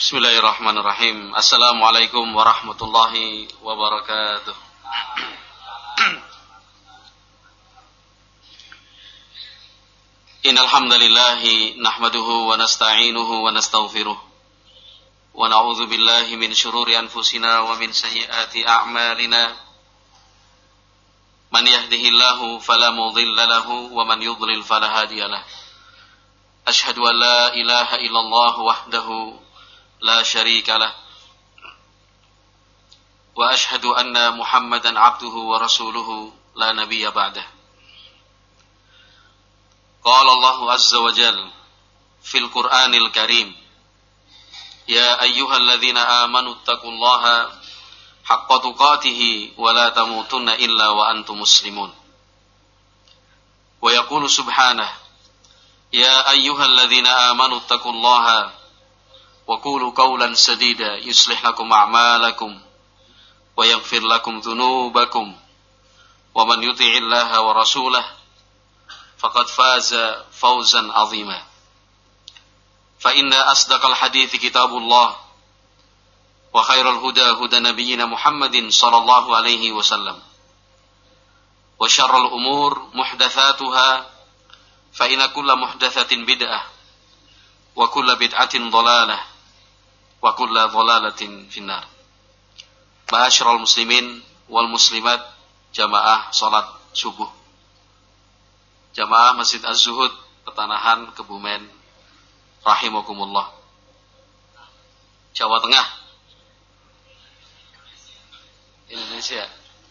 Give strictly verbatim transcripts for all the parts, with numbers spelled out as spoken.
Bismillahirrahmanirrahim. Assalamualaikum warahmatullahi wabarakatuh. Innal hamdalillahi nahmaduhu wa nasta'inuhu wa nastaghfiruh. Wa na'udzu billahi min shururi anfusina wa min sayyiati a'malina. Man yahdihillahu fala mudilla lahu wa man yudlil fala hadiyalah. Ashhadu an la ilaha illallah wahdahu la syarika lah wa ashhadu anna Muhammadan abduhu wa rasuluhu la nabiyya ba'dah. Qala Allahu azza wa jalla fil Qur'anil Karim, ya ayyuhalladzina amanu taqullaha haqqa tuqatih wa la tamutunna illa wa antum muslimun. Wa yaqulu subhanahu, ya ayyuhalladzina amanu taqullaha wa qulu qawlan sadida yuslih lakum a'malakum wa yaghfir lakum dhunubakum wa man yuti'illaha wa rasulahu faqad faza fawzan 'azima. Fa inna asdaqal hadithi kitabullah wa khairal huda huda nabiyyina Muhammadin sallallahu alaihi wasallam wa syarrul umur muhdatsatuha fa inna kulla muhdatsatin bid'ah wa kulla bid'atin dhalalah wa kulla dhalalatin finnar. Ma'asyiral muslimin wal muslimat, jamaah salat subuh, jamaah Masjid Az-Zuhud Petanahan Kebumen rahimakumullah, Jawa Tengah, Indonesia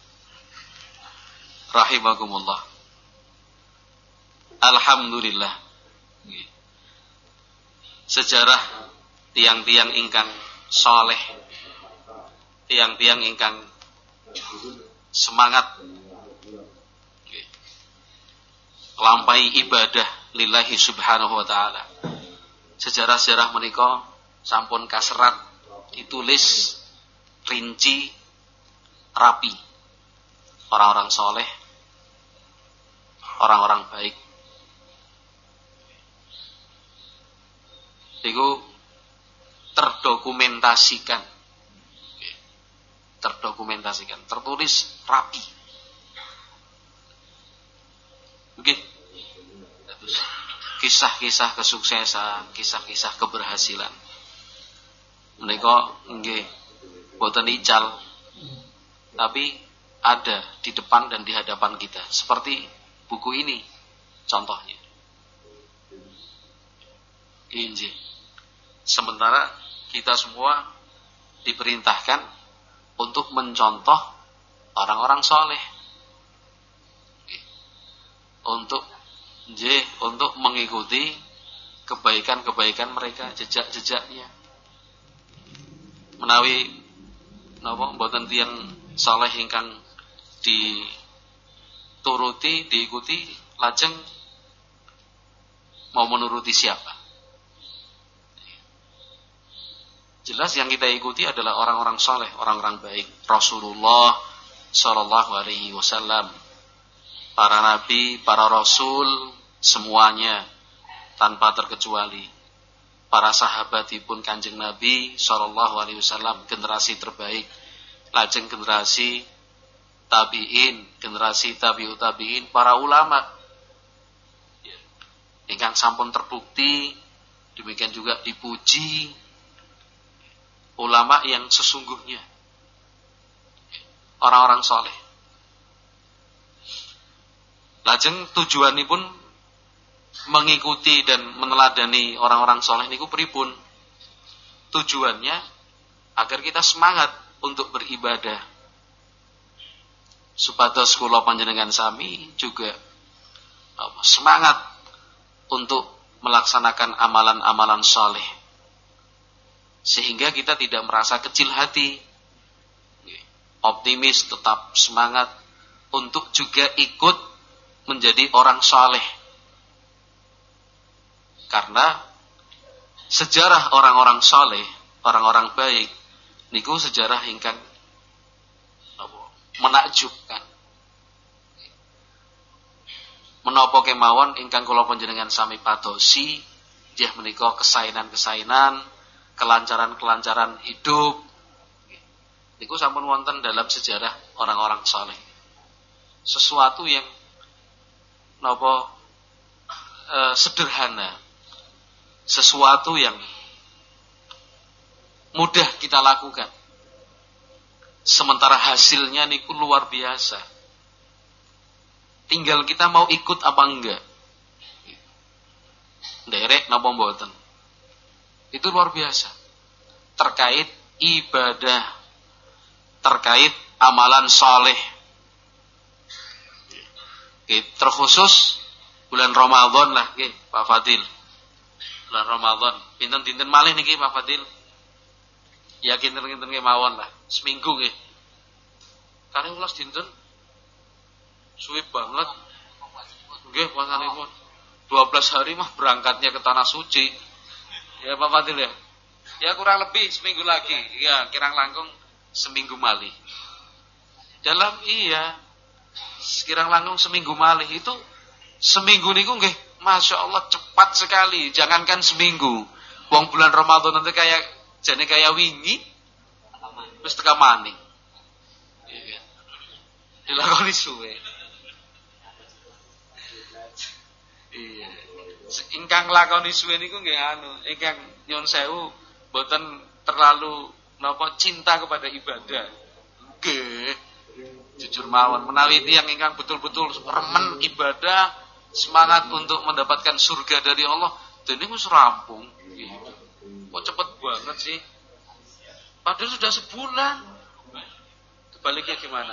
rahimakumullah. Alhamdulillah, sejarah tiang-tiang ingkang soleh, tiang-tiang ingkang semangat lampai ibadah lillahi subhanahu wa ta'ala. Sejarah-sejarah menika sampun kaserat, ditulis rinci, rapi, orang-orang soleh, orang-orang baik. Itu terdokumentasikan, terdokumentasikan, tertulis rapi. Oke, kisah-kisah kesuksesan, kisah-kisah keberhasilan. Menika nggih boten ical, tapi ada di depan dan di hadapan kita. Seperti buku ini, contohnya. Injil. Sementara kita semua diperintahkan untuk mencontoh orang-orang soleh, untuk j, untuk mengikuti kebaikan-kebaikan mereka, jejak-jejaknya. Menawi napa mboten tiyang soleh ingkang dituruti, diikuti, lajeng mau menuruti siapa? Jelas yang kita ikuti adalah orang-orang soleh, orang-orang baik. Rasulullah Sallallahu Alaihi Wasallam, para nabi, para rasul, semuanya tanpa terkecuali. Para sahabatipun Kanjeng Nabi Sallallahu Alaihi Wasallam, generasi terbaik. Lajeng generasi tabiin, generasi tabiut tabiin, para ulama ingkang sampun terbukti, demikian juga dipuji. Ulama yang sesungguhnya, orang-orang soleh. Lajeng tujuanipun mengikuti dan meneladani orang-orang soleh niku pripun? Tujuannya agar kita semangat untuk beribadah. Supados kula panjenengan sami juga semangat untuk melaksanakan amalan-amalan soleh, sehingga kita tidak merasa kecil hati, optimis, tetap semangat untuk juga ikut menjadi orang saleh. Karena sejarah orang-orang saleh, orang-orang baik niku sejarah ingkang menakjubkan. Menapa kemawon ingkang kula panjenengan sami padosi, nggih menika kesainan-kesainan, kelancaran-kelancaran hidup. Niku sampun wonten dalam sejarah orang-orang saleh. Sesuatu yang napa e, sederhana. Sesuatu yang mudah kita lakukan. Sementara hasilnya niku luar biasa. Tinggal kita mau ikut apa enggak. Nderek napa mboten. Itu luar biasa. Terkait ibadah, terkait amalan saleh. Terkhusus bulan Ramadan lah nggih, Pak Fadil. Bulan Ramadan, pinten-pinten malih niki Pak Fadil. Ya kinten-kinten kemawon lah, seminggu nggih. Kalih welas dinten. Suwe banget. Nggih, puasanipun. dua belas hari mah berangkatnya ke tanah suci. Ya Pak Fadil ya. Ya kurang lebih seminggu lagi. Ya, kirang langkung seminggu malih. Dalam iya kirang langkung seminggu malih itu seminggu niku nggih Masya Allah cepat sekali. Jangankan seminggu. Wong bulan Ramadan nanti kayak jane kayak wingi wis tekan maning. Iya. Dilakoni suwe. Iya. Ingkang lakoni suwe niku nggih anu, ingkang nyuwun sewu mboten terlalu napa cinta kepada ibadah. Nggih. Jujur mawon menawi tiyang ingkang betul-betul remen ibadah, semangat untuk mendapatkan surga dari Allah, dene wis rampung. Gitu. Kok cepet banget sih? Padahal sudah sebulan. Kebaliknya gimana?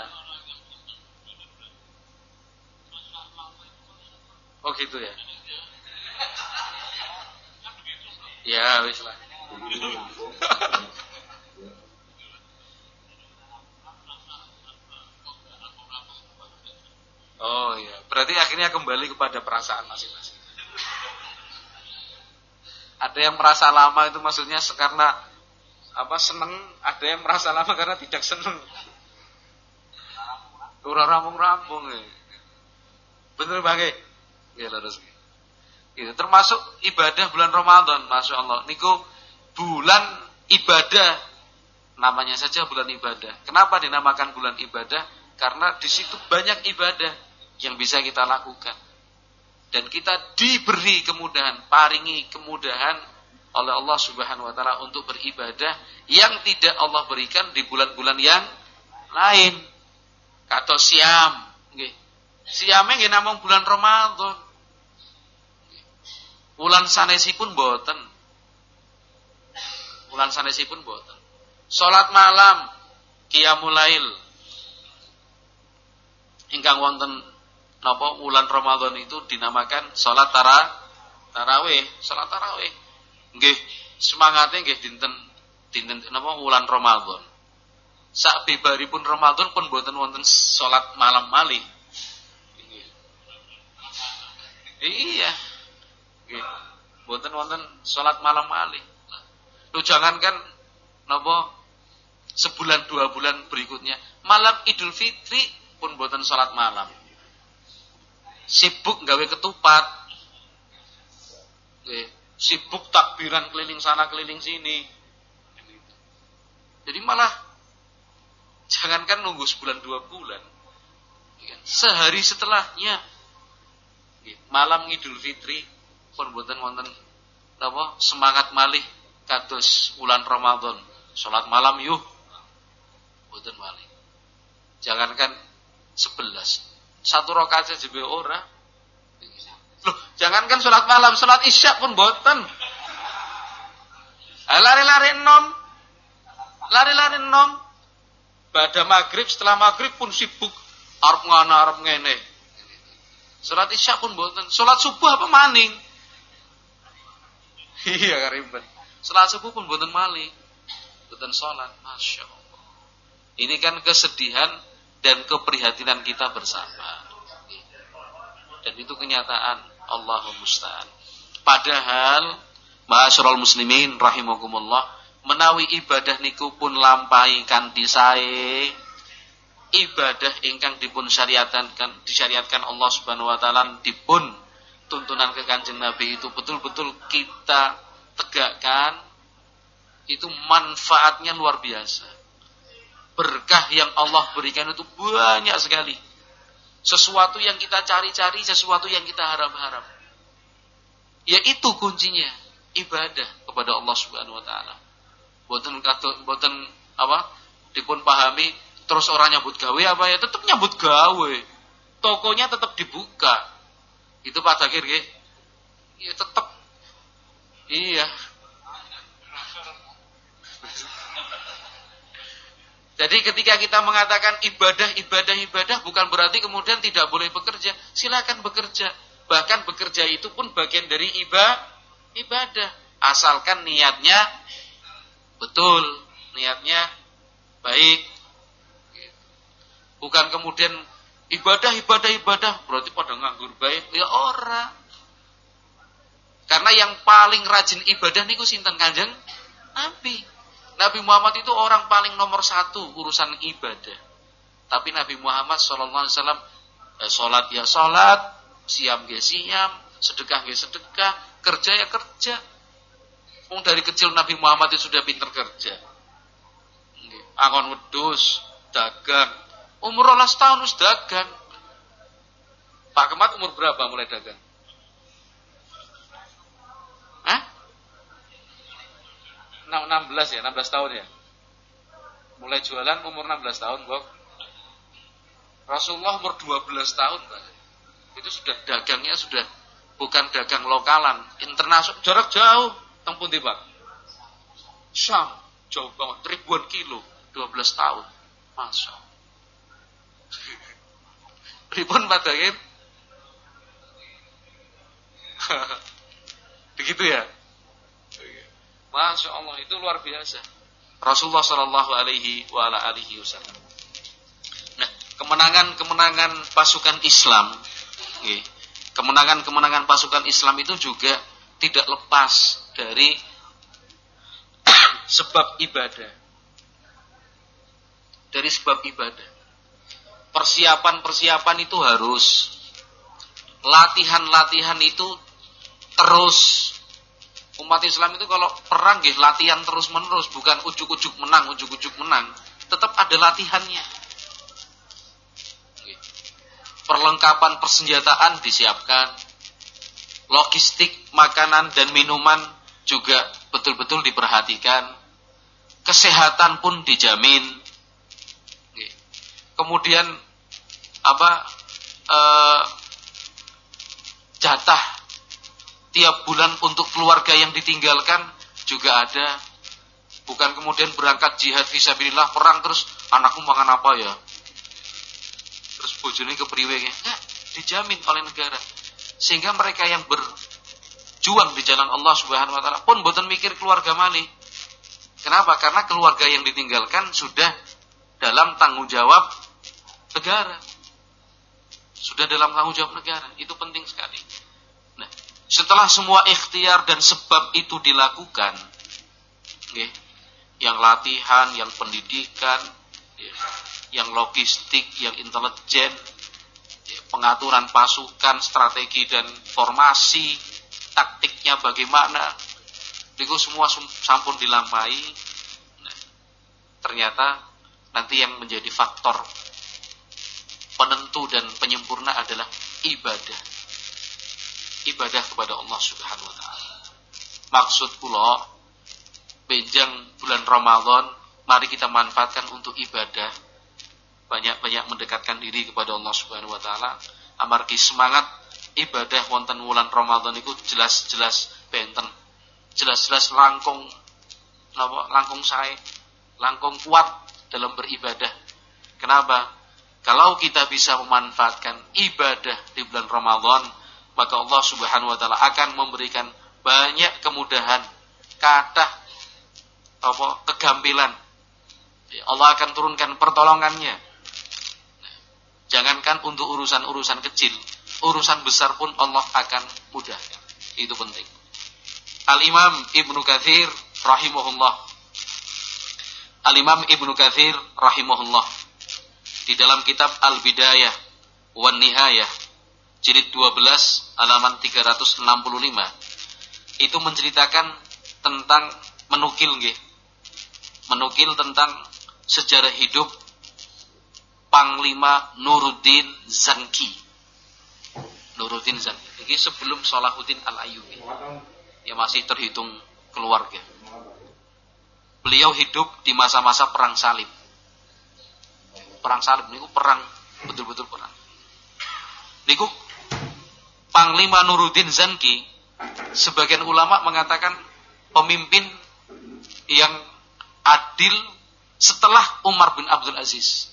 Oh gitu ya. Ya wis lah. Oh iya, berarti akhirnya kembali kepada perasaan masing-masing. Ada yang merasa lama itu maksudnya karena apa seneng, ada yang merasa lama karena tidak seneng. Ora rampung-rampung ya. Bener banget. Ya terus. Itu termasuk ibadah bulan Ramadan, Masya Allah. Niku bulan ibadah, namanya saja bulan ibadah. Kenapa dinamakan bulan ibadah? Karena di situ banyak ibadah yang bisa kita lakukan. Dan kita diberi kemudahan, paringi kemudahan oleh Allah Subhanahu wa taala untuk beribadah yang tidak Allah berikan di bulan-bulan yang lain. Kados siam, nggih. Siame nggih namung bulan Ramadan. Bulan sanesipun boten. Bulan sanesipun boten. Salat malam, qiyamul lail. Ingkang wonten napa bulan Ramadan itu dinamakan salat tara tarawih, salat tarawih. Nggih, semangate nggih dinten dinten napa bulan Ramadan. Sak bibaripun Ramadan pun boten wonten salat malam malih. Iya. Nggih. Boten wonten salat malam malih. Lu jangankan napa sebulan dua bulan berikutnya, malam Idul Fitri pun boten salat malam. Sibuk gawe ketupat. Nggih, sibuk takbiran keliling sana keliling sini. Jadi malah jangankan nunggu sebulan dua bulan, sehari setelahnya malam Idul Fitri pun boten wonten napa semangat malih kados bulan Ramadan. Salat malam yuh boten malih. Jangankan sebelas, satu rakaat saja ora. Loh, jangankan salat malam, salat Isya pun boten. Lari-lari nom. Lari-lari nom. Pada maghrib, setelah maghrib pun sibuk arep ngono arep ngene. Salat Isya pun boten. Salat subuh apa maning? Iya kariben. Salat subuh pun boten malih. Boten salat, Masya Allah. Ini kan kesedihan dan keprihatinan kita bersama. Dan itu kenyataan, Allahumma musta'an. Padahal ma'asyiral muslimin rahimakumullah, menawi ibadah niku pun lampahi kanthi sae, ibadah ingkang dipun syariatkan disyariatkan Allah Subhanahu wa taala dipun tuntunan ke Kanjeng Nabi itu betul-betul kita tegakkan, itu manfaatnya luar biasa. Berkah yang Allah berikan itu banyak sekali. Sesuatu yang kita cari-cari, sesuatu yang kita harap-harap. Ya itu kuncinya, ibadah kepada Allah Subhanahu wa taala. Boten boten apa? Dipun pahami terus orang nyambut gawe apa ya? Tetap nyambut gawe. Tokonya tetap dibuka. Itu Pak Dakir nggih. Ya tetap. Iya. Jadi ketika kita mengatakan ibadah, ibadah, ibadah, bukan berarti kemudian tidak boleh bekerja. Silakan bekerja. Bahkan bekerja itu pun bagian dari ibadah. Asalkan niatnya betul, niatnya baik. Bukan kemudian ibadah, ibadah, ibadah, berarti pada nganggur baik. Ya ora. Karena yang paling rajin ibadah niku sinten Kanjeng Nabi. Nabi Muhammad itu orang paling nomor satu urusan ibadah. Tapi Nabi Muhammad shallallahu alaihi wasallam eh, sholat ya sholat, siam ya siam, sedekah ya sedekah, kerja ya kerja. Wong dari kecil Nabi Muhammad itu sudah pinter kerja. Angon wedhus, dagang. Umur rolas tahun wis dagang. Pak Kemat umur berapa mulai dagang? Hah? enam belas ya, enam belas tahun ya. Mulai jualan umur enam belas tahun, Bok. Rasulullah umur dua belas tahun, Pak. Itu sudah dagangnya sudah bukan dagang lokalan, internasional, jarak jauh. Teng pundi, Pak? Syam, jauh banget, ribuan kilo, dua belas tahun. Masya Allah. Pripun Pak Dakir? Begitu ya? Masya Allah, itu luar biasa. Rasulullah Shallallahu Alaihi Wasallam. Nah, kemenangan-kemenangan pasukan Islam, kemenangan-kemenangan pasukan Islam itu juga tidak lepas dari sebab ibadah. Dari sebab ibadah. Persiapan-persiapan itu harus, latihan-latihan itu terus. Umat Islam itu kalau perang nggih latihan terus-menerus, bukan ujuk-ujuk menang, ujuk-ujuk menang. Tetap ada latihannya. Perlengkapan persenjataan disiapkan. Logistik makanan dan minuman juga betul-betul diperhatikan. Kesehatan pun dijamin. Kemudian apa eh, jatah tiap bulan untuk keluarga yang ditinggalkan juga ada. Bukan kemudian berangkat jihad fisabilillah perang terus anakmu makan apa ya? Terus bojone kepriwe ya? Enggak, dijamin oleh negara. Sehingga mereka yang berjuang di jalan Allah Subhanahu wa taala pun boten mikir keluarga malih. Kenapa? Karena keluarga yang ditinggalkan sudah dalam tanggung jawab negara. Sudah dalam tanggung jawab negara. Itu penting sekali. Nah, setelah semua ikhtiar dan sebab itu dilakukan, okay, yang latihan, yang pendidikan, yang logistik, yang intelijen, pengaturan pasukan, strategi dan formasi, taktiknya bagaimana, itu semua sampun dilampaui. Nah, ternyata nanti yang menjadi faktor penentu dan penyempurna adalah ibadah. Ibadah kepada Allah Subhanahu wa taala. Maksud kula benjang bulan Ramadan, mari kita manfaatkan untuk ibadah. Banyak-banyak mendekatkan diri kepada Allah Subhanahu wa taala. Amargi semangat ibadah wonten wulan Ramadan itu jelas-jelas benten. Jelas-jelas langkung napa langkung sae, langkung kuat dalam beribadah. Kenapa? Kalau kita bisa memanfaatkan ibadah di bulan Ramadan, maka Allah Subhanahu wa taala akan memberikan banyak kemudahan, kathah apa kegampilan. Allah akan turunkan pertolongannya. Jangankan untuk urusan-urusan kecil, urusan besar pun Allah akan mudahkan. Itu penting. Al-Imam Ibnu Katsir rahimahullah. Al-Imam Ibnu Katsir rahimahullah di dalam kitab Al-Bidayah wan Nihayah jilid dua belas halaman tiga ratus enam puluh lima itu menceritakan tentang menukil nggih, menukil tentang sejarah hidup Panglima Nuruddin Zanki. Nuruddin Zanki. Ini sebelum Salahuddin Al-Ayyubi. Ya masih terhitung keluarga. Beliau hidup di masa-masa perang salib. Perang salib niku perang, betul-betul perang. Niku Panglima Nuruddin Zanki, sebagian ulama mengatakan pemimpin yang adil setelah Umar bin Abdul Aziz.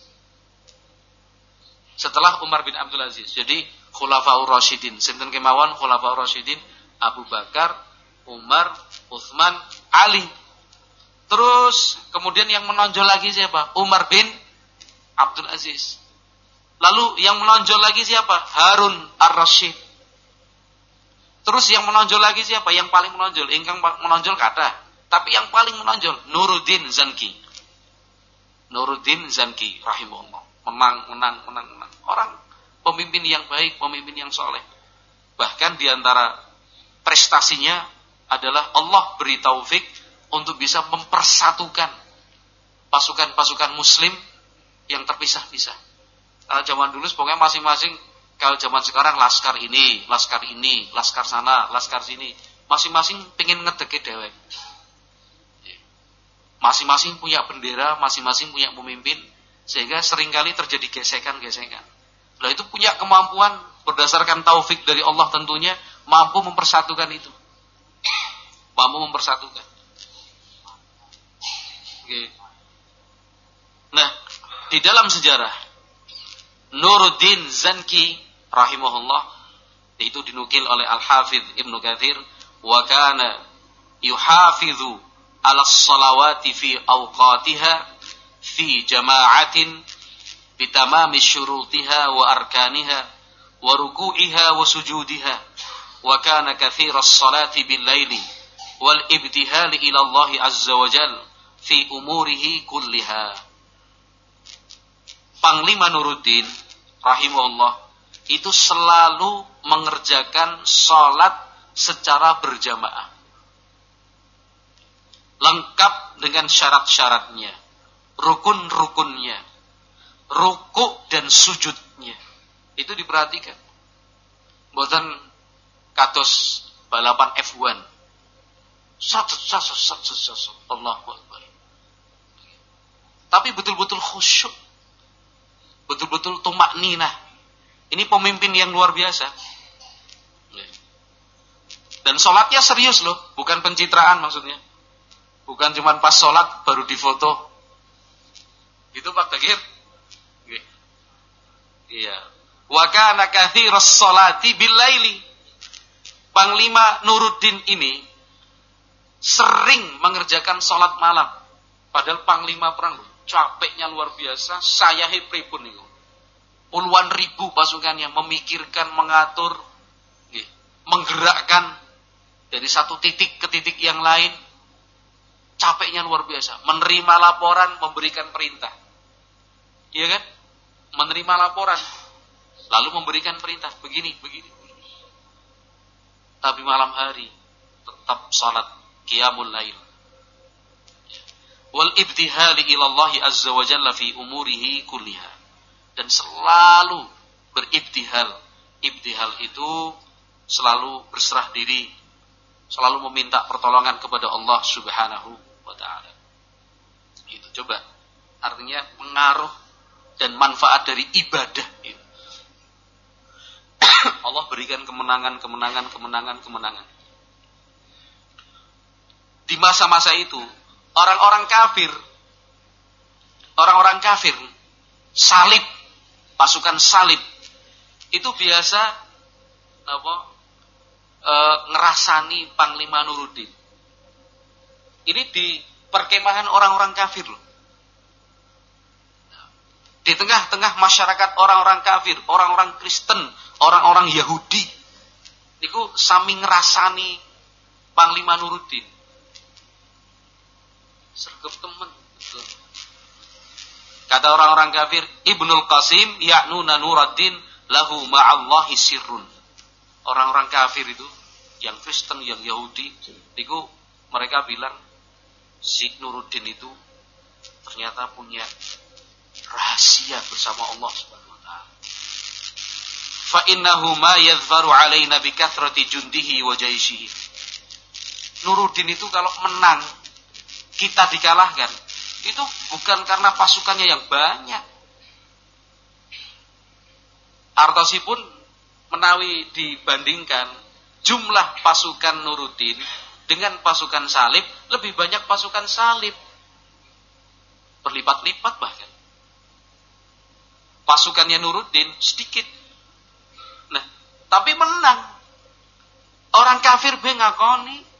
Setelah Umar bin Abdul Aziz. Jadi Khulafaur Rasyidin, sinten kemawon Khulafaur Rasyidin, Abu Bakar, Umar, Utsman, Ali. Terus kemudian yang menonjol lagi siapa? Umar bin Abdul Aziz. Lalu yang menonjol lagi siapa? Harun Ar-Rasyid. Terus yang menonjol lagi siapa? Yang paling menonjol, ingkang menonjol kata. Tapi yang paling menonjol Nuruddin Zanki. Nuruddin Zanki rahimahullah. Menang, menang, menang, menang. Orang pemimpin yang baik, pemimpin yang soleh. Bahkan diantara prestasinya adalah Allah beri taufik untuk bisa mempersatukan pasukan-pasukan muslim yang terpisah-pisah. Kalau zaman dulu pokoknya masing-masing, kalau zaman sekarang laskar ini, laskar ini, laskar sana, laskar sini, masing-masing pengen ngedeke dewek. Masing-masing punya bendera, masing-masing punya pemimpin, sehingga seringkali terjadi gesekan-gesekan. Nah itu punya kemampuan berdasarkan taufik dari Allah tentunya, mampu mempersatukan itu. Mampu mempersatukan. Oke. Nah, di dalam sejarah Nuruddin Zanki rahimahullah itu dinukil oleh Al-Hafidh Ibnu Katsir, wa kana yuhafidhu ala sholawati fi awqatiha fi jama'atin bitamami syurutiha wa arkaniha wa ruku'iha wa sujudiha wa kana katsiras salati bil laili wal ibtihali ila Allah azza wa jalla fi umurihi kulliha. Panglima Nuruddin rahimahullah itu selalu mengerjakan salat secara berjamaah, lengkap dengan syarat-syaratnya, rukun-rukunnya, ruku dan sujudnya. Itu diperhatikan. Mboten kados balapan F satu. Satu, satu, satu, satu, Allahu Akbar. Tapi betul-betul khusyuk, betul-betul tumak ninah. Ini pemimpin yang luar biasa. Dan sholatnya serius loh, bukan pencitraan maksudnya. Bukan cuma pas sholat baru difoto. Itu Pak Takir. Iya. Wa kana katsiras sholati bil laili. Panglima Nuruddin ini sering mengerjakan sholat malam. Padahal panglima perang capeknya luar biasa, sayahe pripun niku. Puluhan ribu pasukannya memikirkan, mengatur, nggih, menggerakkan dari satu titik ke titik yang lain. Capeknya luar biasa, menerima laporan, memberikan perintah. Iya kan? Menerima laporan, lalu memberikan perintah, begini, begini, begini. Tapi malam hari tetap salat qiyamul lail. Wal ibtihali ila Allah azza wa jalla fi umurihi kulliha. Dan selalu beribtihal. Ibtihal itu selalu berserah diri, selalu meminta pertolongan kepada Allah Subhanahu wa taala. Itu coba artinya pengaruh dan manfaat dari ibadah itu. Allah berikan kemenangan, kemenangan, kemenangan, kemenangan. Di masa-masa itu orang-orang kafir, orang-orang kafir, salib, pasukan salib, itu biasa apa, e, ngerasani Panglima Nuruddin. Ini di perkemahan orang-orang kafir loh. Di tengah-tengah masyarakat orang-orang kafir, orang-orang Kristen, orang-orang Yahudi, itu sami ngerasani Panglima Nuruddin. Sergap temen. Betul. Kata orang-orang kafir, Ibnul Qasim ya'nuna Nuruddin lahu ma'allahi sirrun. Orang-orang kafir itu, yang Kristen, yang Yahudi, itu mereka bilang si Nuruddin itu ternyata punya rahasia bersama Allah Subhanahu wa taala. Fa innahu ma yadhfaru alaina bi kathrati jundihi wa jaishihi. Nuruddin itu kalau menang, kita dikalahkan, itu bukan karena pasukannya yang banyak. Artosipun menawi dibandingkan jumlah pasukan Nuruddin dengan pasukan Salib, lebih banyak pasukan Salib, berlipat-lipat bahkan. Pasukannya Nuruddin sedikit. Nah, tapi menang. Orang kafir be ngakoni.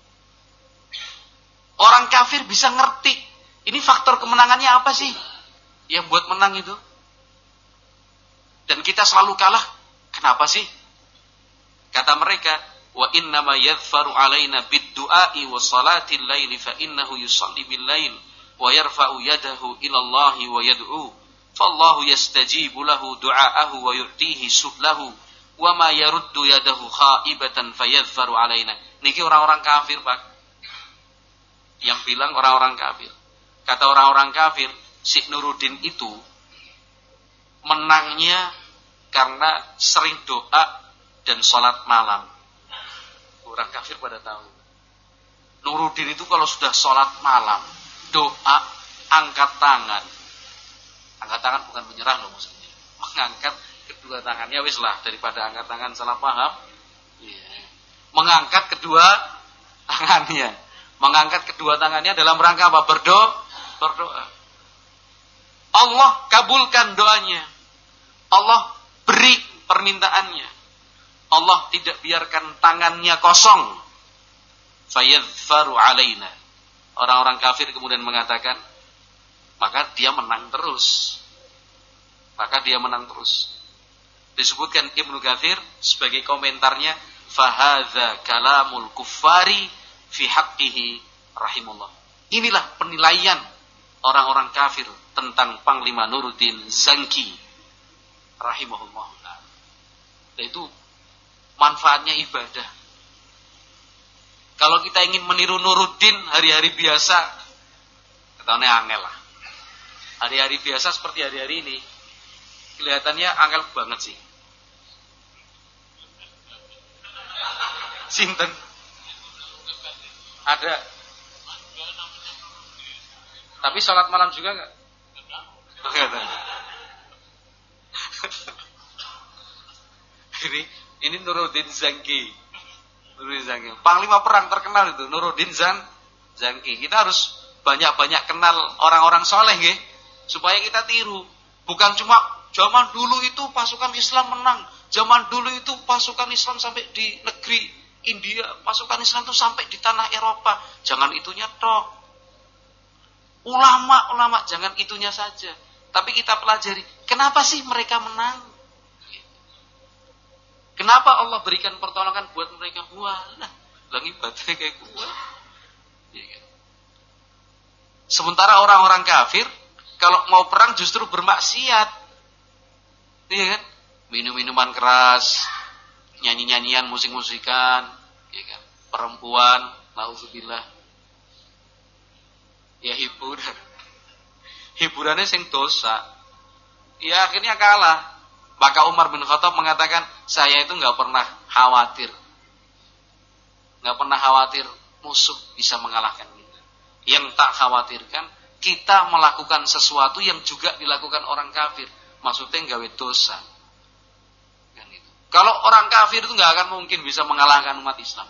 Orang kafir bisa ngerti. Ini faktor kemenangannya apa sih yang buat menang itu? Dan kita selalu kalah. Kenapa sih? Kata mereka, wa innama yadhfaru alaina bid-du'ai wa salatil laili fa innahu yusalli bil lail wa yarfa'u yadahu ila Allah wa yad'u fallahu yastajibu lahu du'aahu wa yu'tihi sublahu wa ma yaruddu yadahu khaibatan fayadhfaru alaina. Niki orang-orang kafir, Pak. Yang bilang orang-orang kafir. Kata orang-orang kafir, si Nuruddin itu menangnya karena sering doa dan sholat malam. Orang kafir pada tahu. Nuruddin itu kalau sudah sholat malam, doa, angkat tangan. Angkat tangan bukan menyerah loh maksudnya. Mengangkat kedua tangannya, wis lah, daripada angkat tangan salah paham. Yeah. Mengangkat kedua tangannya. Mengangkat kedua tangannya dalam rangka apa? Berdoa. Berdoa. Allah kabulkan doanya. Allah beri permintaannya. Allah tidak biarkan tangannya kosong. Fayadhfaru alaina. Orang-orang kafir kemudian mengatakan, maka dia menang terus. Maka dia menang terus. Disebutkan Ibnu Katsir sebagai komentarnya, fahadza kalamul kuffari fi haqqihi rahimullah. Inilah penilaian orang-orang kafir tentang Panglima Nuruddin Zanki rahimahullah. Dan itu manfaatnya ibadah. Kalau kita ingin meniru Nuruddin hari-hari biasa, ketahuannya angel lah. Hari-hari biasa seperti hari-hari ini, kelihatannya angel banget sih. Sinten? Ada. Tapi sholat malam juga enggak? Enggak. Ini ini Nuruddin Zanki. Nuruddin Zanki. Panglima perang terkenal itu Nuruddin Zan Zanki. Kita harus banyak-banyak kenal orang-orang soleh nggih, supaya kita tiru. Bukan cuma zaman dulu itu pasukan Islam menang, zaman dulu itu pasukan Islam sampai di negeri India, pasukan Islam itu sampai di tanah Eropa. Jangan itunya toh. Ulama-ulama jangan itunya saja. Tapi kita pelajari, kenapa sih mereka menang? Kenapa Allah berikan pertolongan buat mereka? Wah, lagi baterai kayak gue. Sementara orang-orang kafir kalau mau perang justru bermaksiat. Iya kan? Minum-minuman keras, nyanyi-nyanyian, musik-musikan, ya kan? Perempuan, nauzubillah. Ya hiburan. Hiburannya sing dosa. Ya akhirnya kalah. Maka Umar bin Khattab mengatakan, saya itu enggak pernah khawatir. Enggak pernah khawatir musuh bisa mengalahkan kita. Yang tak khawatirkan, kita melakukan sesuatu yang juga dilakukan orang kafir. Maksudnya gawe dosa. Kalau orang kafir itu nggak akan mungkin bisa mengalahkan umat Islam.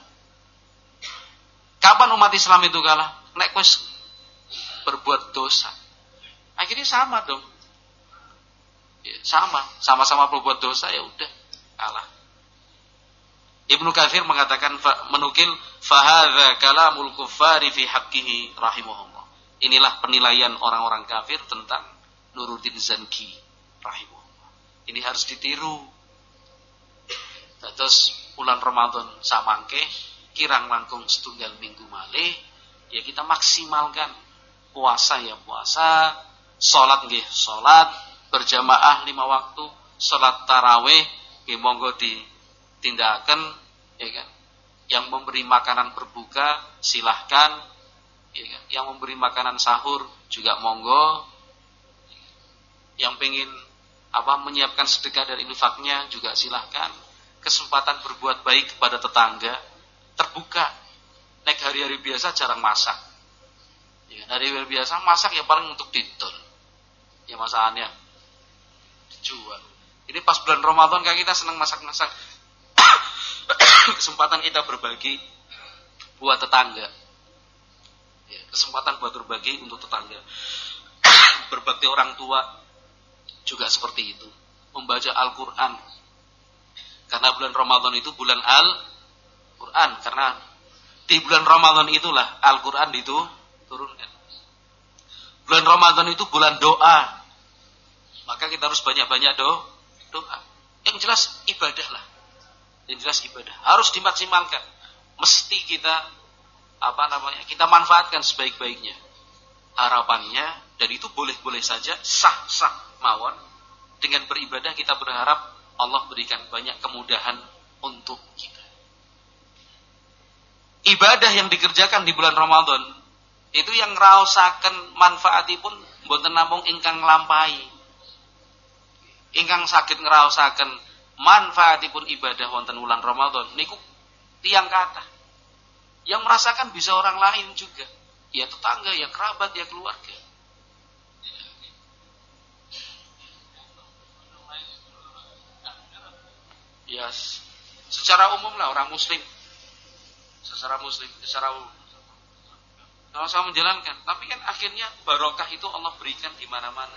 Kapan umat Islam itu kalah? Nek wis berbuat dosa. Akhirnya sama dong. Ya, sama, sama-sama berbuat dosa ya udah kalah. Ibnu Katsir mengatakan menukil fahadza kalamul kuffari fi haqqihi rahimahullah. Inilah penilaian orang-orang kafir tentang Nuruddin Zanki rahimahullah. Ini harus ditiru. Terus bulan Ramadan samangke kirang langkung setunggal minggu malih, ya kita maksimalkan puasa ya puasa, salat nggih salat, berjamaah lima waktu, salat tarawih nggih monggo ditindakaken, ya kan. Yang memberi makanan berbuka silahkan, Ya kan? Yang memberi makanan sahur juga monggo. Yang pengen apa menyiapkan sedekah dari infaknya juga silahkan. Kesempatan berbuat baik kepada tetangga terbuka. Nek hari-hari biasa jarang masak. Ya, hari-hari biasa masak ya paling untuk didol. Ya masakannya dijual. Ini pas bulan Ramadan kan kita senang masak-masak. Kesempatan kita berbagi buat tetangga. Ya, kesempatan buat berbagi untuk tetangga. Berbakti orang tua juga seperti itu. Membaca Al-Quran. Karena bulan Ramadan itu bulan Al-Quran. Karena di bulan Ramadan itulah Al-Quran itu turunkan. Bulan Ramadan itu bulan doa. Maka kita harus banyak-banyak do, doa. Yang jelas ibadah lah. Yang jelas ibadah. Harus dimaksimalkan. Mesti kita apa namanya? Kita manfaatkan sebaik-baiknya. Harapannya dan itu boleh-boleh saja, sah-sah mawon. Dengan beribadah kita berharap Allah berikan banyak kemudahan untuk kita. Ibadah yang dikerjakan di bulan Ramadan itu yang ngraosaken manfaatipun mboten namung ingkang nglampahi. Ingkang saged ngraosaken manfaatipun ibadah wonten wulan Ramadan niku tiyang kathah. Yang merasakan bisa orang lain juga. Ya tetangga, ya kerabat, ya keluarga. Ya secara umum lah orang muslim. Secara muslim, secara umum. Sama-sama menjalankan. Tapi kan akhirnya barokah itu Allah berikan di mana-mana.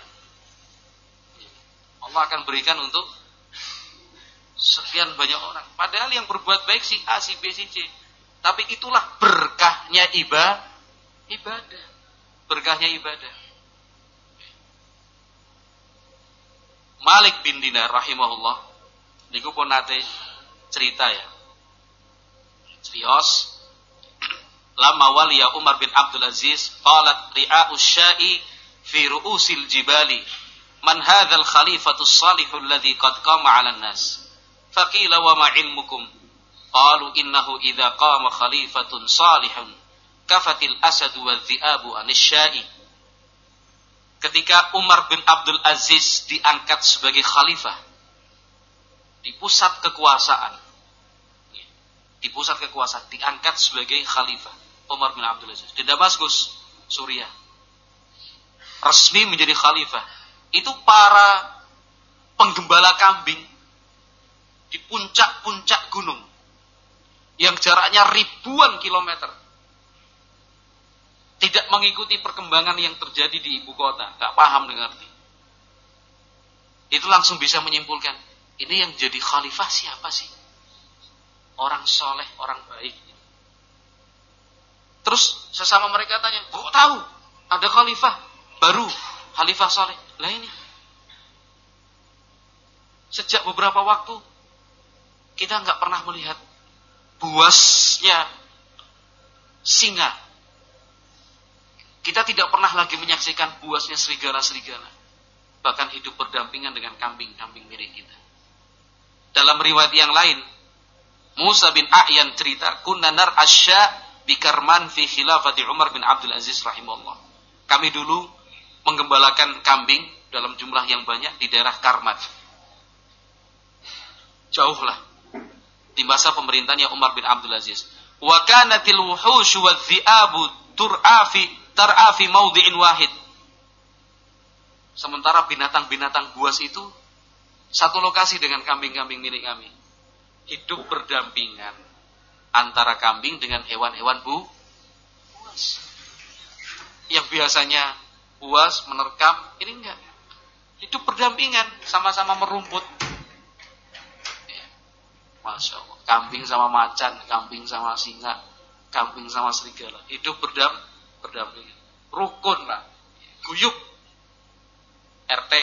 Allah akan berikan untuk sekian banyak orang. Padahal yang berbuat baik si A, si B, si C. Tapi itulah berkahnya ibadah. Ibadah. Berkahnya ibadah. Malik bin Dinar rahimahullah. Niku pun nate cerita ya. Serius. Lama waliya Umar bin Abdul Aziz qalat ri'a'us sya'i fi ru'usil jibali man hadzal khalifatus salihul ladzi qad qama 'alan nas faqila wa ma 'ilmukum qalu innahu idza qama khalifatun salihun kafatil asadu wadh-dhi'abu 'anil sya'i. Ketika Umar bin Abdul Aziz diangkat sebagai khalifah di pusat kekuasaan, di pusat kekuasaan diangkat sebagai khalifah Umar bin Abdul Aziz di Damaskus, Suriah, resmi menjadi khalifah. Itu para penggembala kambing di puncak-puncak gunung yang jaraknya ribuan kilometer, tidak mengikuti perkembangan yang terjadi di ibu kota, gak paham dengan arti. Itu langsung bisa menyimpulkan, ini yang jadi khalifah siapa sih? Orang soleh, orang baik. Terus sesama mereka tanya, kok tahu ada khalifah baru, khalifah soleh? Lah ini, sejak beberapa waktu kita nggak pernah melihat buasnya singa. Kita tidak pernah lagi menyaksikan buasnya serigala-serigala. Bahkan hidup berdampingan dengan kambing-kambing milik kita. Dalam riwayat yang lain, Musa bin A'yan cerita, kunna nar asya bikarman fi khilafati Umar bin Abdul Aziz rahimahullah. Kami dulu menggembalakan kambing dalam jumlah yang banyak di daerah Karmat. Jauh lah. Di masa pemerintahannya Umar bin Abdul Aziz. Wa kanatil wuhushu wadh-dhi'abu tur'afi tar'afi mawdi'in wahid. Sementara binatang-binatang buas itu satu lokasi dengan kambing-kambing milik kami. Hidup berdampingan antara kambing dengan hewan-hewan bu buas. Yang biasanya buas menerkam, ini enggak. Hidup berdampingan, sama-sama merumput. Ya. Masya Allah. Kambing sama macan, kambing sama singa, kambing sama serigala. Hidup berdam, berdampingan. Rukun lah. Guyup. R T.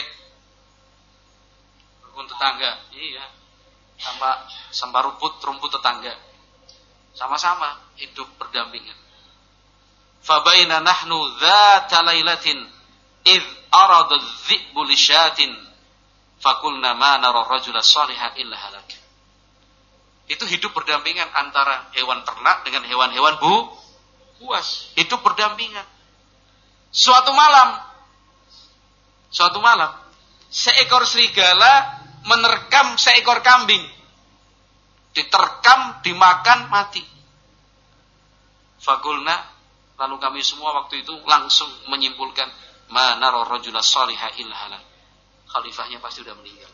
Rukun tetangga. Iya. Sama sama rumput, rumput tetangga. Sama-sama hidup berdampingan. Fabaina nahnu dzata lailatin id arada adh-dhi'bu li syatin fakulna ma nara rajula shalihan illa halak. Itu hidup berdampingan antara hewan ternak dengan hewan-hewan bu puas, hidup berdampingan. Suatu malam, suatu malam, seekor serigala menerkam seekor kambing. Diterkam, dimakan, mati. Fakulna, lalu kami semua waktu itu langsung menyimpulkan, ma nara rajula shaliha illa halak. Khalifahnya pasti sudah meninggal.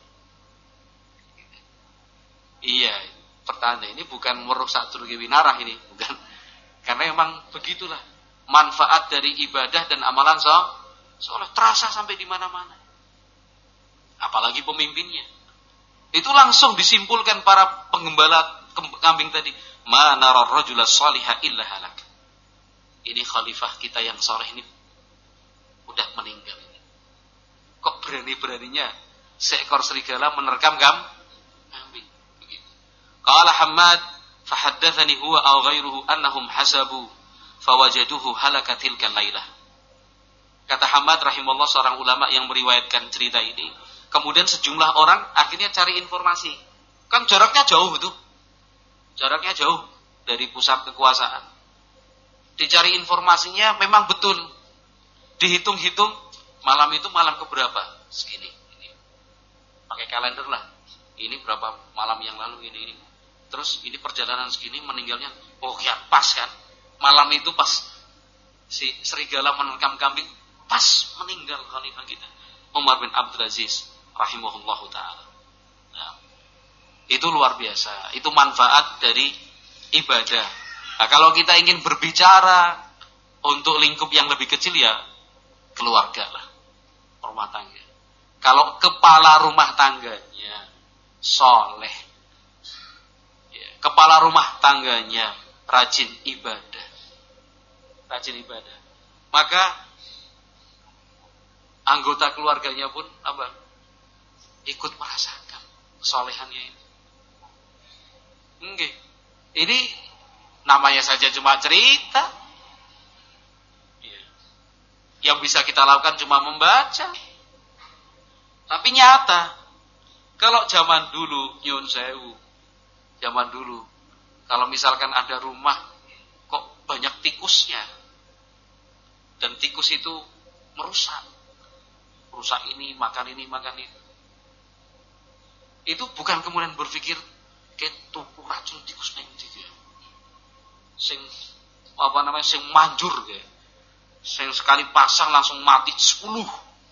Iya, pertanda ini bukan merusak turgi winarah ini, bukan. Karena memang begitulah manfaat dari ibadah dan amalan so, soleh terasa sampai di mana-mana. Apalagi pemimpinnya. Itu langsung disimpulkan para penggembala kambing tadi, ma nara rajula shaliha illa halak. Ini khalifah kita yang soleh ini udah meninggal. Kok berani-beraninya seekor serigala menerkam kambing? Begitu. Qala Hammad fahaddatsani huwa aw ghairuhu annahum hasabu fawajaduhu halaka tilka lailah. Kata Hammad rahimahullah, seorang ulama yang meriwayatkan cerita ini, kemudian sejumlah orang akhirnya cari informasi. Kan jaraknya jauh itu. Jaraknya jauh dari pusat kekuasaan. Dicari informasinya memang betul. Dihitung-hitung malam itu malam keberapa? Segini. Ini. Pakai kalender lah. Ini berapa malam yang lalu ini. ini. Terus ini perjalanan segini meninggalnya. Oh ya pas kan. Malam itu pas si serigala menerkam kambing. Pas meninggal khalifah kita. Umar bin Abdul Aziz rahimahullahu ta'ala. Nah, itu luar biasa. Itu manfaat dari ibadah. Nah, kalau kita ingin berbicara untuk lingkup yang lebih kecil ya keluarga lah, rumah tangga. Kalau kepala rumah tangganya soleh, ya, kepala rumah tangganya rajin ibadah, rajin ibadah, maka anggota keluarganya pun apa? Ikut merasakan kesolehannya ini. Enggak. Ini namanya saja cuma cerita. Ya. Yang bisa kita lakukan cuma membaca. Tapi nyata. Kalau zaman dulu, nyun sewu, zaman dulu, kalau misalkan ada rumah kok banyak tikusnya, dan tikus itu merusak, merusak ini, makan ini, makan itu. Itu bukan kemudian berpikir kayak tuku racun tikus neng gitu ya. Sing apa namanya sing manjur kayak. Sing sekali pasang langsung mati sepuluh.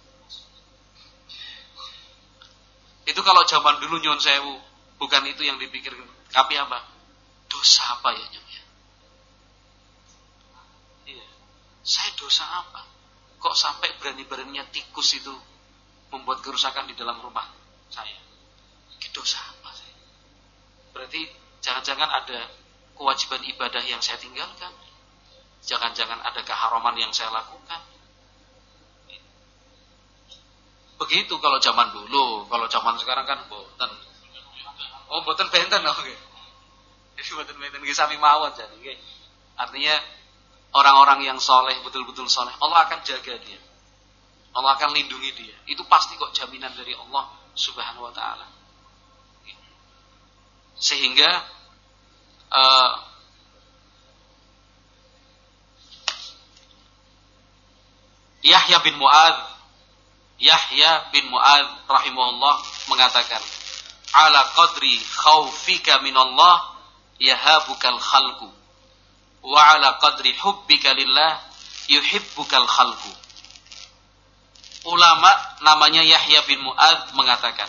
Itu kalau zaman dulu nyun sewu, bukan itu yang dipikirkan. Tapi apa? Dosa apa ya nyun ya? Iya. Saya dosa apa? Kok sampai berani-beraninya tikus itu membuat kerusakan di dalam rumah saya? Dosa apa saya? Berarti jangan-jangan ada kewajiban ibadah yang saya tinggalkan. Jangan-jangan ada keharaman yang saya lakukan. Begitu kalau zaman dulu. Kalau zaman sekarang kan boten. Oh boten benten oke. Okay. Jadi boten benten nggih sami mawon jadi nggih. Artinya orang-orang yang soleh, betul-betul soleh, Allah akan jaga dia. Allah akan lindungi dia. Itu pasti kok jaminan dari Allah Subhanahu wa taala. Sehingga uh, Yahya bin Mu'adz Yahya bin Mu'adz rahimahullah mengatakan, ala qadri khaufika minallah yahabukal khalqu wa ala qadri hubbika lillah yuhibbukal khalqu. Ulama namanya Yahya bin Mu'adz mengatakan,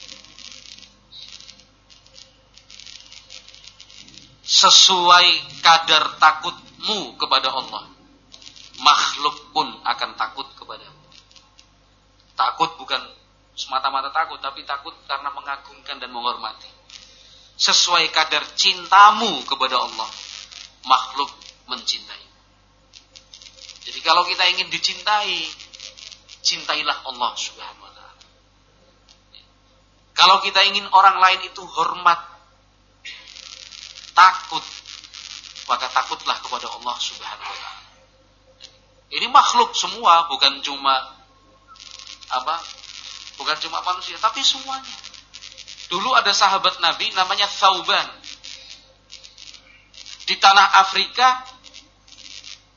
sesuai kadar takutmu kepada Allah, makhluk pun akan takut kepada Allah. Takut bukan semata-mata takut, tapi takut karena mengagungkan dan menghormati. Sesuai kadar cintamu kepada Allah, makhluk mencintai. Jadi kalau kita ingin dicintai, cintailah Allah Subhanahu wa taala. Kalau kita ingin orang lain itu hormat, takut, maka takutlah kepada Allah Subhanahu wa taala. Ini makhluk semua, bukan cuma apa? Bukan cuma manusia, tapi semuanya. Dulu ada sahabat Nabi namanya Thauban. Di tanah Afrika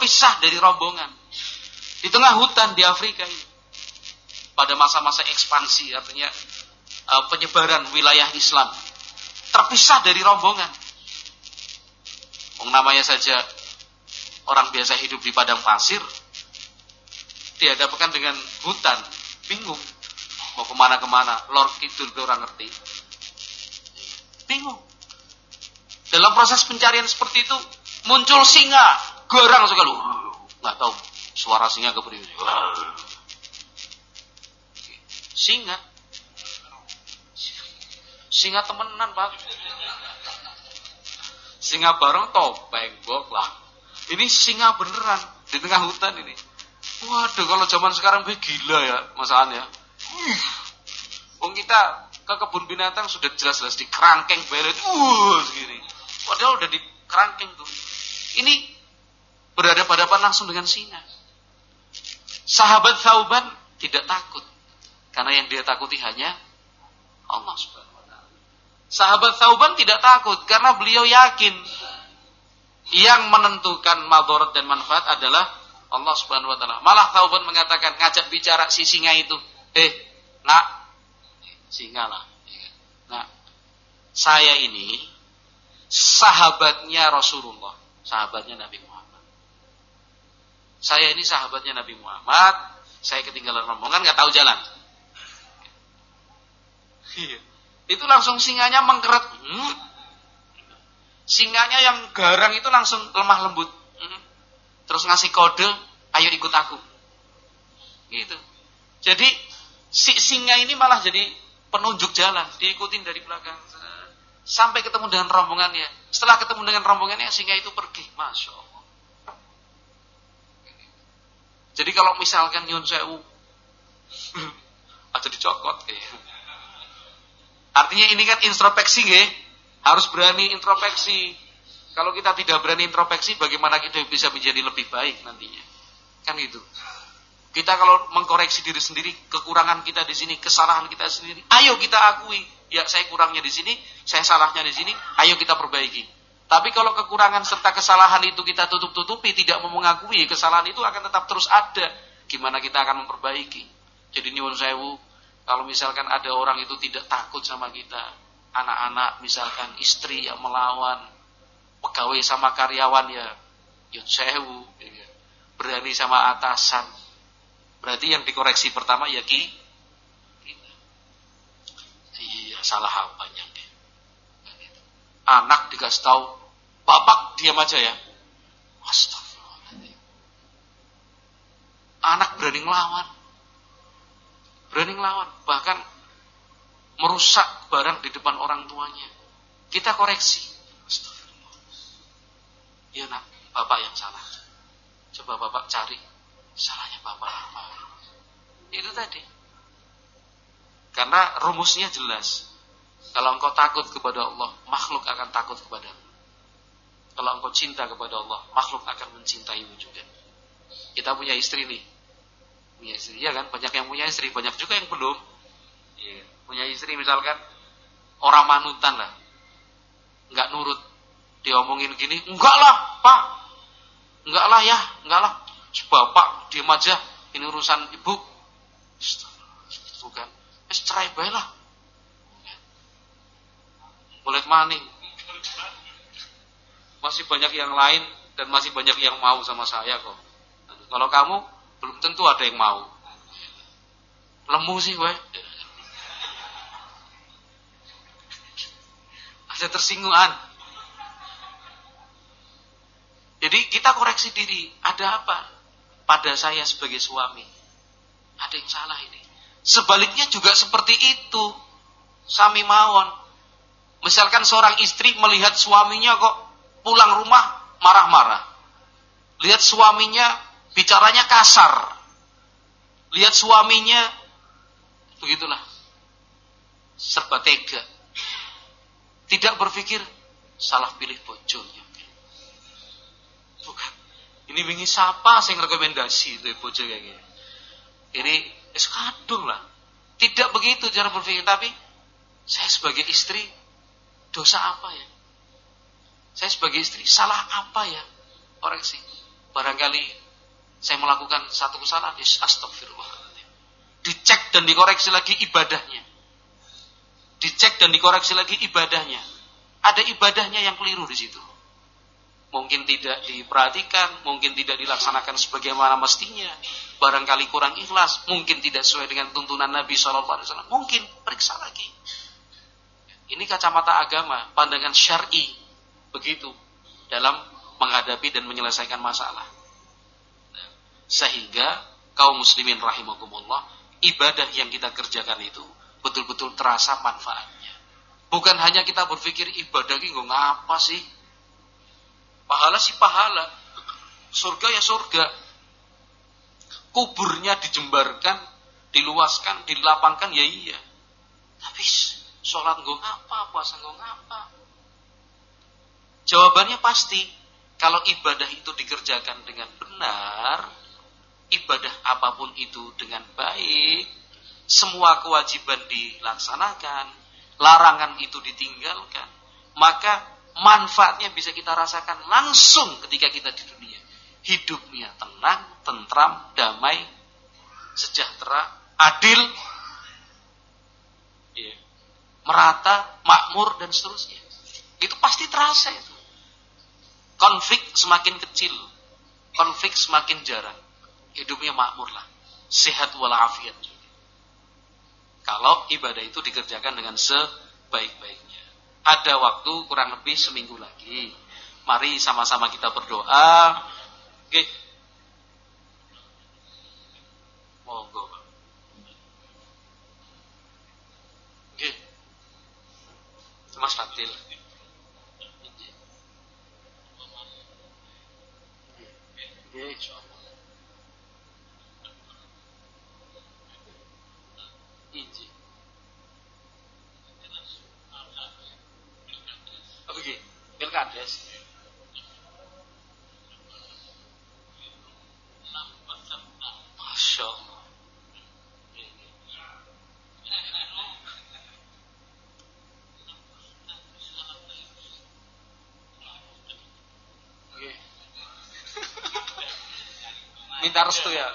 terpisah dari rombongan. Di tengah hutan di Afrika ini. Pada masa-masa ekspansi, artinya uh, penyebaran wilayah Islam. Terpisah dari rombongan. Namanya saja orang biasa hidup di padang pasir, dihadapkan dengan hutan, bingung. Mau kemana-kemana, lor kidul orang ngerti. Bingung. Dalam proses pencarian seperti itu, muncul singa, garang sekali. Nggak tahu suara singa kepriwe. Singa. Singa temenan, Pak. Singa bareng topeng, gok lah. Ini singa beneran di tengah hutan ini. Waduh, kalau zaman sekarang gila ya masalahnya. Wong kita ke kebun binatang sudah jelas-jelas di kerangkeng beret, uh, segini. Padahal udah di kerangkeng tuh. Ini berhadapan-hadapan langsung dengan singa. Sahabat Thauban tidak takut, karena yang dia takuti hanya Allah Subhanahu Wa Taala. Sahabat Thauban tidak takut karena beliau yakin yang menentukan madarat dan manfaat adalah Allah Subhanahu Wa Taala. Malah Thauban mengatakan, ngajak bicara si singa itu, eh, nak, singa lah. Nah, saya ini sahabatnya Rasulullah, sahabatnya Nabi Muhammad. Saya ini sahabatnya Nabi Muhammad. Saya ketinggalan rombongan, nggak tahu jalan. Itu langsung singanya mengkeret. Hmm. Singanya yang garang itu langsung lemah lembut. Hmm. Terus ngasih kode, ayo ikut aku. Gitu. Jadi si singa ini malah jadi penunjuk jalan, diikutin dari belakang sampai ketemu dengan rombongannya. Setelah ketemu dengan rombongannya, singa itu pergi. Masya Allah. Jadi kalau misalkan nyun sewu atau dicokot, eh. Artinya ini kan introspeksi, nggih. Harus berani introspeksi. Kalau kita tidak berani introspeksi, bagaimana kita bisa menjadi lebih baik nantinya? Kan gitu. Kita kalau mengkoreksi diri sendiri, kekurangan kita di sini, kesalahan kita sendiri, ayo kita akui, ya saya kurangnya di sini, saya salahnya di sini, ayo kita perbaiki. Tapi kalau kekurangan serta kesalahan itu kita tutup-tutupi, tidak mau mengakui, kesalahan itu akan tetap terus ada. Gimana kita akan memperbaiki? Jadi nyuwun sewu, kalau misalkan ada orang itu tidak takut sama kita, anak-anak misalkan, istri yang melawan, pegawai sama karyawan ya, nyuwun sewu, ya, berani sama atasan. Berarti yang dikoreksi pertama ya ki, kita. Iya, salah apanya? Anak dikasih tahu, bapak diam aja ya. Astagfirullahaladzim. Anak berani ngelawan. Berani ngelawan. Bahkan merusak barang di depan orang tuanya. Kita koreksi. Astagfirullah. Ya nak, bapak yang salah. Coba bapak cari salahnya bapak apa. Itu tadi. Karena rumusnya jelas. Kalau engkau takut kepada Allah, makhluk akan takut kepadamu. Kalau engkau cinta kepada Allah, makhluk akan mencintaimu juga. Kita punya istri nih. Punya istri, ya kan? Banyak yang punya istri, banyak juga yang belum. Ya. Punya istri misalkan, orang manutan lah. Enggak nurut. Diomongin gini, enggak lah, Pak. Enggak lah ya, enggak lah. Bapak, diam aja. Ini urusan ibu. Bukan. Es cerai bae lah. Boleh maning. Masih banyak yang lain dan masih banyak yang mau sama saya kok. Kalau kamu belum tentu ada yang mau. Lemu sih gue. Ada tersinggungan. Jadi kita koreksi diri. Ada apa pada saya sebagai suami? Ada yang salah ini. Sebaliknya juga seperti itu. Sami mawon. Misalkan seorang istri melihat suaminya kok pulang rumah marah-marah. Lihat suaminya bicaranya kasar. Lihat suaminya begitulah. Serba tega. Tidak berpikir salah pilih bojonya. Bukan. Ini wingi siapa yang rekomendasi itu bojo kayak gini. Ini es kadung lah. Tidak begitu cara berpikir, tapi saya sebagai istri dosa apa ya? Saya sebagai istri salah apa ya? Koreksi. Barangkali saya melakukan satu kesalahan, astagfirullahaladzim. Dicek dan dikoreksi lagi ibadahnya. Dicek dan dikoreksi lagi ibadahnya. Ada ibadahnya yang keliru di situ. Mungkin tidak diperhatikan, mungkin tidak dilaksanakan sebagaimana mestinya. Barangkali kurang ikhlas, mungkin tidak sesuai dengan tuntunan Nabi shallallahu alaihi wasallam. Mungkin periksa lagi. Ini kacamata agama, pandangan syar'i, begitu dalam menghadapi dan menyelesaikan masalah. Sehingga kaum muslimin rahimakumullah, ibadah yang kita kerjakan itu betul-betul terasa manfaatnya. Bukan hanya kita berpikir ibadah ini nggak ngapa sih, pahala sih pahala, surga ya surga. Kuburnya dijembarkan, diluaskan, dilapangkan ya iya. Tapi sholat nggak ngapa, puasa nggak ngapa. Jawabannya pasti, kalau ibadah itu dikerjakan dengan benar, ibadah apapun itu dengan baik, semua kewajiban dilaksanakan, larangan itu ditinggalkan, maka manfaatnya bisa kita rasakan langsung ketika kita di dunia. Hidupnya tenang, tentram, damai, sejahtera, adil, ya, merata, makmur, dan seterusnya. Itu pasti terasa itu. Konflik semakin kecil, konflik semakin jarang, hidupnya makmur lah, sehat walafiat. Kalau ibadah itu dikerjakan dengan sebaik-baiknya. Ada waktu kurang lebih seminggu lagi. Mari sama-sama kita berdoa. Oke. Monggo. Oke. Mas Fadil. Oke, insyaallah. Iji. Apa iki? Pilkades. Masya Allah. Oke. Minta restu ya.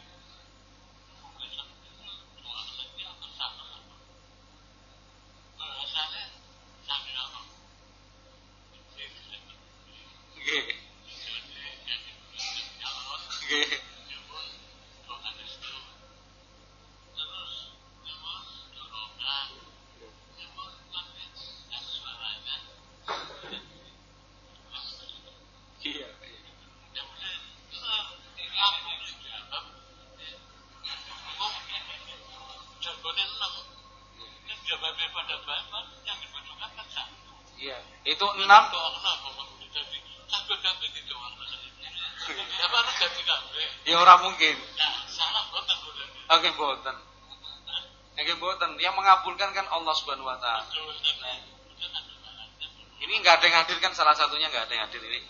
Iya, itu enam. Ya orang mungkin. Oke, boten. Oke, boten. Yang mengabulkan kan Allah Subhanahu Wa Taala. Ini nggak ada yang hadir kan, salah satunya nggak ada yang hadir ini.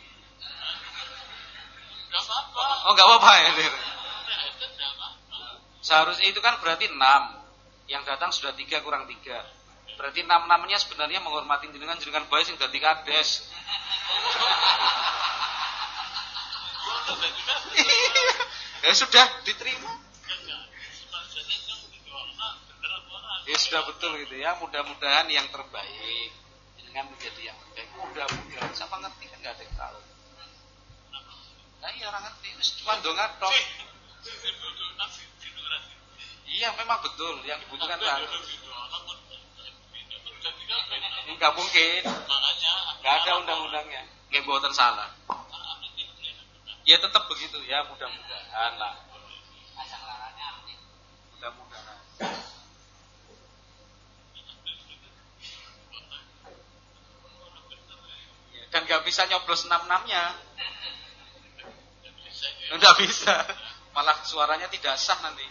Oh, nggak apa-apa ya. Seharusnya itu kan berarti enam. Yang datang sudah tiga kurang tiga. Berarti enam namanya sebenarnya menghormati jenengan jenengan baik sing dadi kades. Ya sudah diterima. Ya sudah betul gitu ya. Mudah-mudahan yang terbaik jenengan menjadi yang terbaik. Mudah-mudahan siapa ngerti kan nggak ada yang tahu. Nah iya orang ngerti. Cuma donga tok. Iya memang betul yang dibutuhkan satu. Enggak mungkin. Enggak ada undang-undangnya. Nggak boten salah. Ya tetap begitu ya, mudah-mudahan lah. Mudah-mudahan. Ya, dan nggak bisa nyoblos enam-enamnya. Enggak bisa. Malah suaranya tidak sah nanti.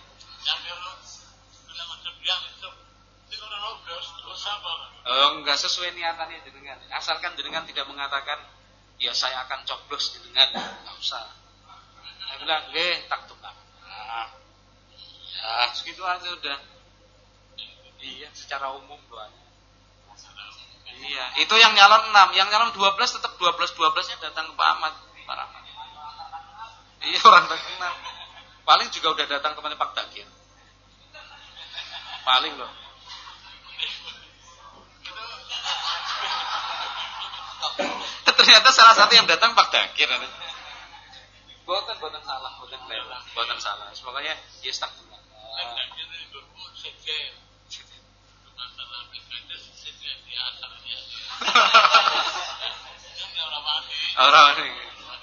Oh, enggak sesuai niatannya jenengan. Asalkan jenengan tidak mengatakan, ya saya akan coblos jenengan, enggak usah. Saya bilang, "Nggih, tak tukang." Nah, ya, segitu aja udah. Iya, secara umum doanya. Iya, itu yang nyalon enam, yang nyalon dua belas tetap dua belas dua belas-nya datang ke Pak Ahmad, Pak Rahmat. Iya, orang terkenal. Paling juga udah datang ke mana Pak Dakir. Paling loh. Ternyata salah satu yang datang Pak Dakir. Bukan, bukan salah, bukan salah, bukan salah. Semuanya ya stuck. Orang ini.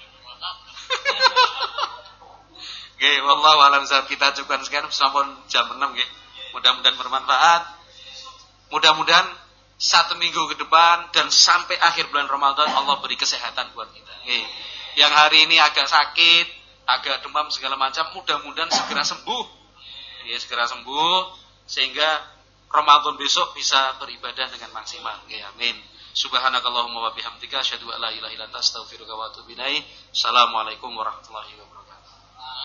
Oke, wallahu a'lam bishawab. Kita cukupkan sekian sampun jam enam nggih. Mudah-mudahan bermanfaat. Mudah-mudahan satu minggu ke depan dan sampai akhir bulan Ramadan Allah beri kesehatan buat kita. Nggih. Yang hari ini agak sakit, agak demam segala macam, mudah-mudahan segera sembuh. Ya, segera sembuh sehingga Ramadan besok bisa beribadah dengan maksimal. Nggih, amin. Subhanakallahumma wa bihamdika asyhadu an la ilaha illa anta astaghfiruka wa atubu ilaik. Assalamualaikum warahmatullahi wabarakatuh.